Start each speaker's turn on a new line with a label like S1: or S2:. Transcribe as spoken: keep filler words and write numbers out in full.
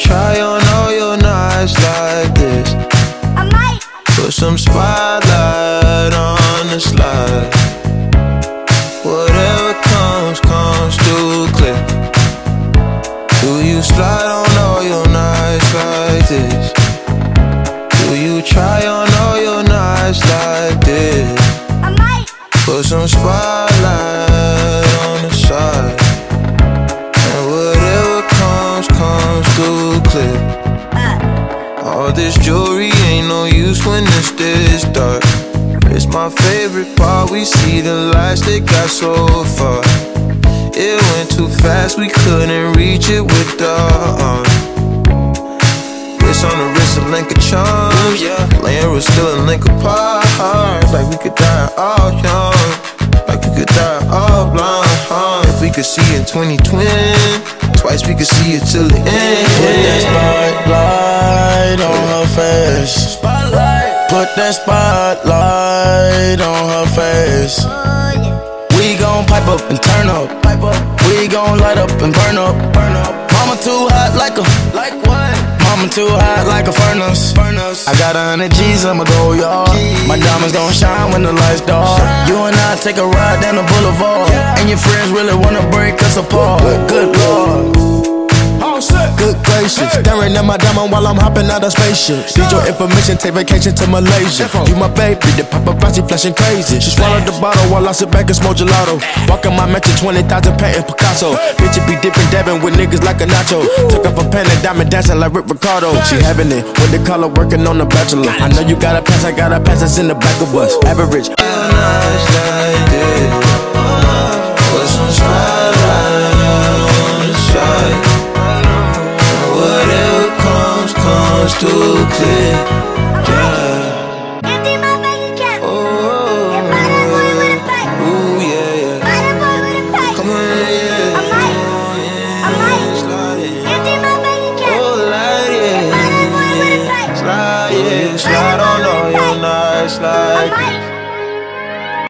S1: try on all your nights like this?
S2: I might
S1: put some spotlight on the slide. Whatever comes, comes through clear. Do you slide on all your nights like this? Do you try on all your nights like this?
S2: I might
S1: put some spotlight on the side. And whatever comes, comes through clear.
S2: uh.
S1: All this jewelry ain't no use when it's this dark. It's my favorite part, we see the lights that got so far. It went too fast, we couldn't reach it with the arm. Wrist on the wrist, a link of charms, yeah. Laying was still a link apart. Like we could die all young, like we could die all blind, huh? If we could see in twenty twenty, twice we could see it till the end.
S3: Put that spotlight on her face. Spotlight. Put that spotlight on her face.
S2: Oh, yeah.
S3: We gon' pipe up and turn up. Pipe up. We gon' light up and burn up. Burn up. Mama too hot like a. Like what? Mama too hot like a furnace. Furnace. I got a hundred G's, I'ma go yard. My diamonds gon' shine when the lights dark. You and I take a ride down the boulevard, yeah. And your friends really wanna break us apart. Good Lord.
S4: Good gracious, staring at my diamond while I'm hopping out of spaceship. Need your information, take vacation to Malaysia. You my baby, the paparazzi flashing crazy. She swallowed the bottle while I sit back and smoke gelato. Walking my mansion, twenty thousand painting Picasso. Bitch, it be dipping, dabbing with niggas like a nacho. Took off a pen and diamond dancing like Rick Ricardo. She having it with the color working on the bachelor. I know you got a pass, I got a pass that's in the back of us. Average.
S1: Nights like this, put some spotlight on the side. Whatever comes, comes too clear.